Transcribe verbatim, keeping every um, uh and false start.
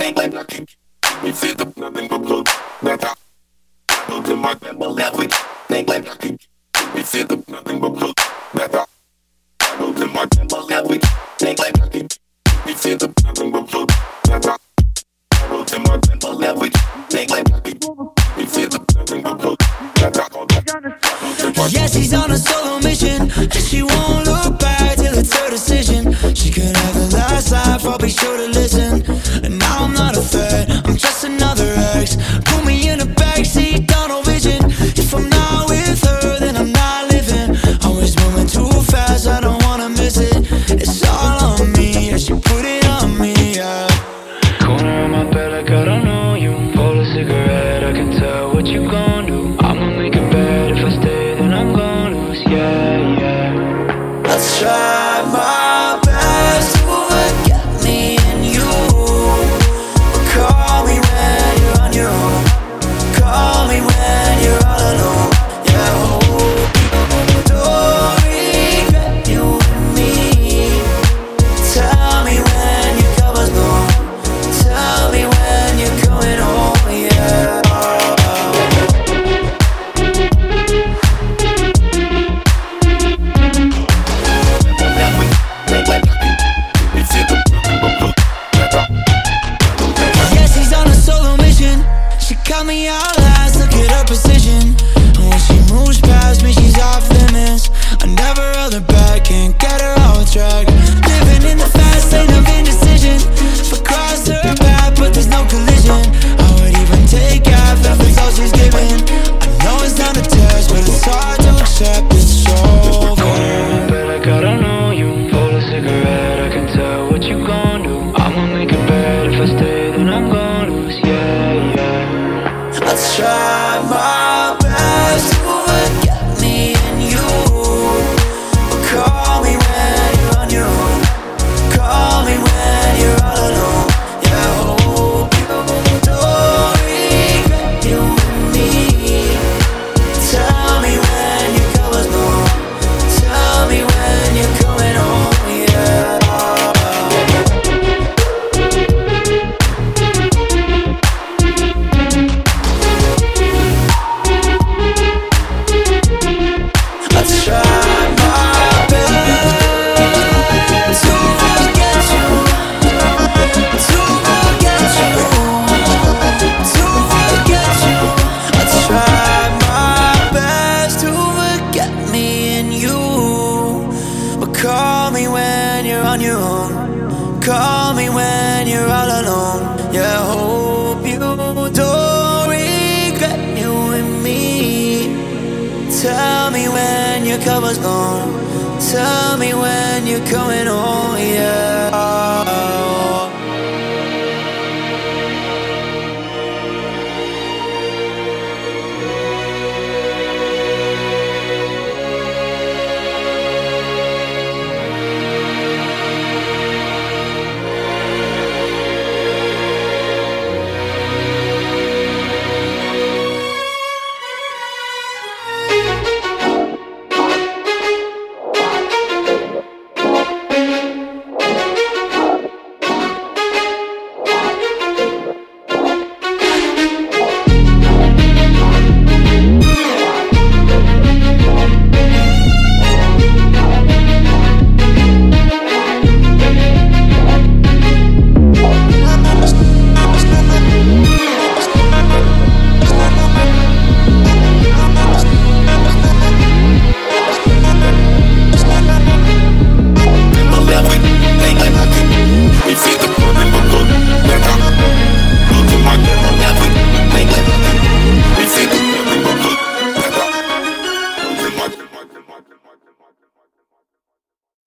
Make like nothing. We feel the nothing but blood. That's how. Look in my temple left with. Make like nothing. We feel the nothing but blood. That's how. Look in my temple left with. Make like nothing. We feel the nothing but blood. That's how. Look in my temple left with. Make like nothing. We feel the nothing but blood. That's how. Yeah, she's on a solo mission, and she won't look back till it's her decision. She could have the last laugh, I'll be sure to listen. And now I'm not a threat, I'm just another ex. Put me in a backseat, tunnel vision. If I'm not with her, then I'm not living. Always moving too fast, I don't wanna miss it. It's all on me, yeah, she put it on me, yeah. Corner of my bed like I don't know you. Roll a cigarette, I can tell what you gon' do. I'ma make it bad if I stay, then I'm gon' lose, yeah, yeah. Let's try my best to forget me and you. But call me when you're on your own. Call me when you're all alone. Yeah, oh, don't regret you and me. Tell me when your cover's gone. Tell me when you're coming home, yeah. Yeah, she's on a solo mission. She cut me out last, look at her precision. And when she moves past me, she's off limits. I never held her back, can't get her off track. Living in the fast lane of indecision. If I crossed her path, but there's no collision, I would even take half if it's all she's giving. I know it's not a test, but it's hard to accept it's over. I feel like I don't know you. Roll a cigarette, I can tell what you gon' do. I'ma make it bad if I stay, then I'm gon' lose, yeah, yeah. Let's try my best to forget me and you. But call me when you're on your own. Call me when you're all alone. Yeah, I hope you don't regret you and me. Tell me when your cover's gone. Tell me when you're coming home, yeah. Let's try my best to forget you, to forget you, to forget you. Let's try my best to forget me and you. But call me when you're on your own. Call me when you're all alone. Yeah, I hope you don't regret you and me. Tell me when your cover's gone. Tell me when you're coming home, yeah.